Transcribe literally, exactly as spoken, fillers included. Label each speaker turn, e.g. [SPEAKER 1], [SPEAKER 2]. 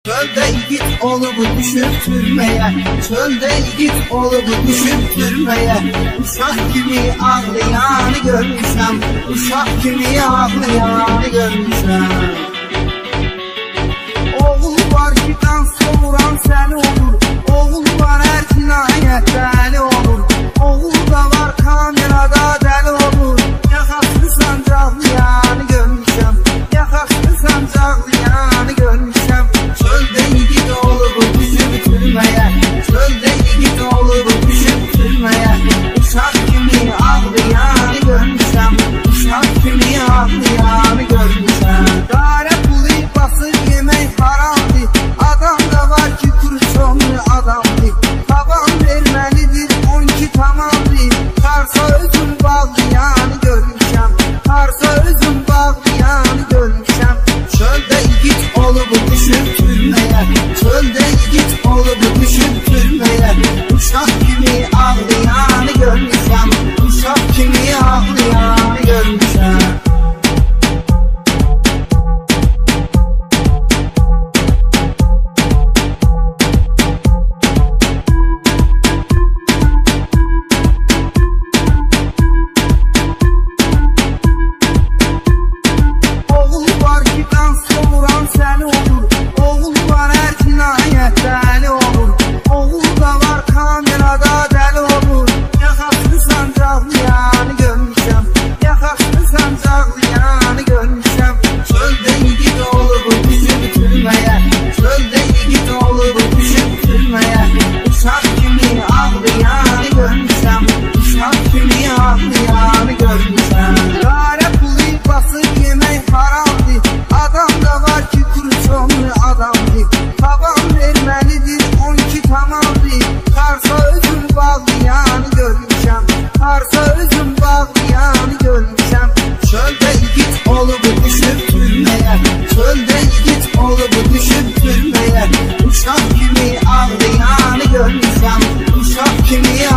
[SPEAKER 1] Çölde git olubu düşüp sürmeye, çölde git olubu düşüp sürmeye. Uşak gibi ağlayanı görmüşəm, uşak gibi ağlayanı görmüşəm. Oğul var ki kan soğuran səni olur, oğul var her cinayet deli olur. Oğul da var kamerada deli olur. Yaxasını sancaqlayanı görmüşəm, yaxasını sancaqlayanı görmüşəm. Çölde git olubu düşüp sürmeye, çölde git olubu düşüp sürmeye. Uşak kimi ağlayanı görmüşəm, uşak kimi ağlayanı görmüşəm. Dare pulu basıp yemek haramdır, adam da var ki kurşunlu adamdır. Taban vermelidir on ki tamamdır, karsa özüm bağlayanı görmüşəm, karsa özüm bağlayanı görmüşəm. Çölde git olubu düşüp sürmeye, çölde git olubu düşüp sürmeye. Uşak kimi ağlayanı görmüşəm, uşak kimi ağlayanı görmüşəm. Oğul var ki kan soğuran səni olur, oğul var her cinayet deli olur. Oğul da var kamerada deli olur. Yaxasını sancaqlayanı görmüşəm, yaxasını sancaqlayanı görmüşəm. Çölde git olubu düşüp sürmeye, çölde git olubu düşüp sürmeye. Uşak kimi ağlayanı görmüşəm, uşak kimi ağlayanı görmüşəm. Dare pulu basıp yemek haramdır, adam da var ki kurşunlu adamdır. Taban vermelidir on ki tamamdır, karsa özüm bağlayanı görmüşəm, karsa özüm bağlayanı görmüşəm. Çölde git olubu düşüp sürmeye, çölde git olubu düşüp sürmeye. Uşak kimi ağlayanı görmüşəm, uşak kimi